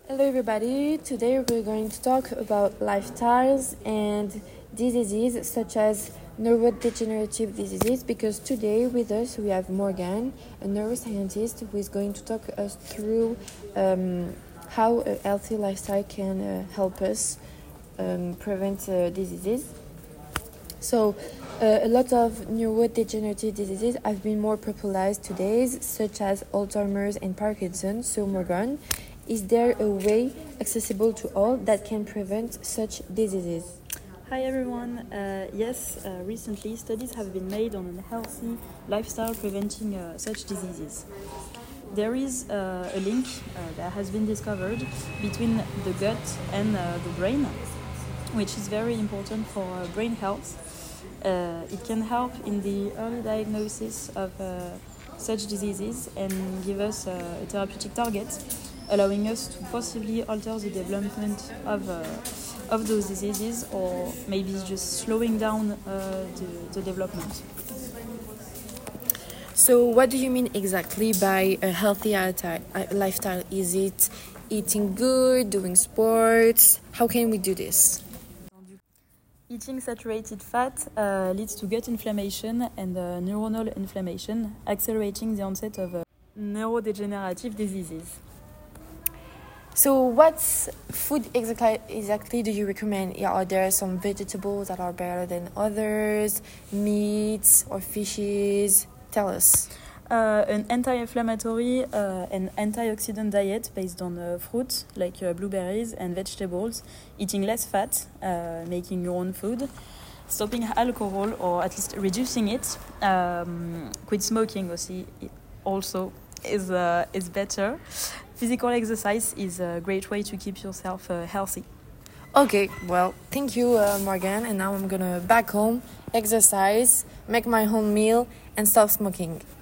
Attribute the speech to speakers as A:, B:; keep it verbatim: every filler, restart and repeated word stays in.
A: Hello, everybody. Today we're going to talk about lifestyles and diseases such as neurodegenerative diseases. Because today with us we have Morgan, a neuroscientist, who is going to talk us through um, how a healthy lifestyle can uh, help us um, prevent uh, diseases. So, uh, a lot of neurodegenerative diseases have been more popularized today, such as Alzheimer's and Parkinson's. So, Morgan, is there a way accessible to all that can prevent such diseases?
B: Hi everyone. Uh, yes, uh, recently studies have been made on a healthy lifestyle preventing uh, such diseases. There is uh, a link uh, that has been discovered between the gut and uh, the brain, which is very important for uh, brain health. Uh, it can help in the early diagnosis of uh, such diseases and give us uh, a therapeutic target, allowing us to possibly alter the development of, uh, of those diseases, or maybe just slowing down uh, the, the development.
A: So, what do you mean exactly by a healthy lifestyle? Is it eating good, doing sports? How can we do this?
B: Eating saturated fat uh, leads to gut inflammation and uh, neuronal inflammation, accelerating the onset of uh, neurodegenerative diseases.
A: So, what food exactly, exactly do you recommend? Are there some vegetables that are better than others, meats or fishes? Tell us.
B: Uh, an anti-inflammatory uh, and antioxidant diet based on uh, fruits like uh, blueberries and vegetables, eating less fat, uh, making your own food, stopping alcohol or at least reducing it, um, quit smoking also is, uh, is better. Physical exercise is a great way to keep yourself uh, healthy.
A: Okay, well, thank you, uh, Morgan. And now I'm gonna back home, exercise, make my own meal, and stop smoking.